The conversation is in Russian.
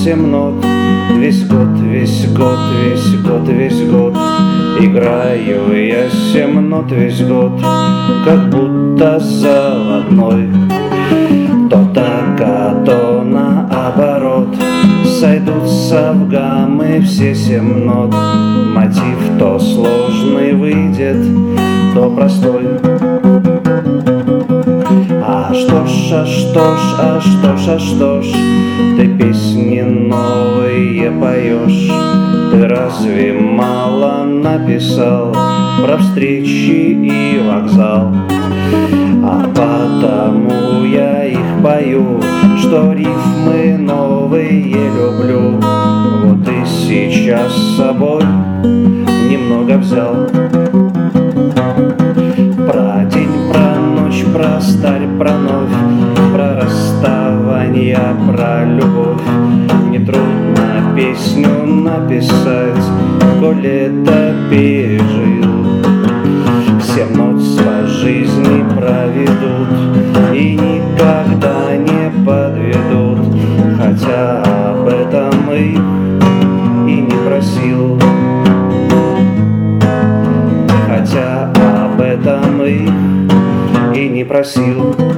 семь нот. Весь год, весь год, весь год, весь год играю я семь нот весь год, как будто заводной. То так, а то наоборот, сойдутся в гаммы все семь нот. Мотив то сложный выйдет, то простой. А что ж, а что ж, а что ж, а что ж, ты песни новые поешь? Ты разве мало написал про встречи и вокзал? А потому я их пою, что рифмы новые люблю. Вот и сейчас с собой немного взял. Про день, про ночь, про старь, про новь, про расставание, про любовь. Нетрудно песню написать, коль это пережил. Семь нот по жизни проведут и никогда не подведут, хотя об этом их и не просил. Хотя об этом их и не просил.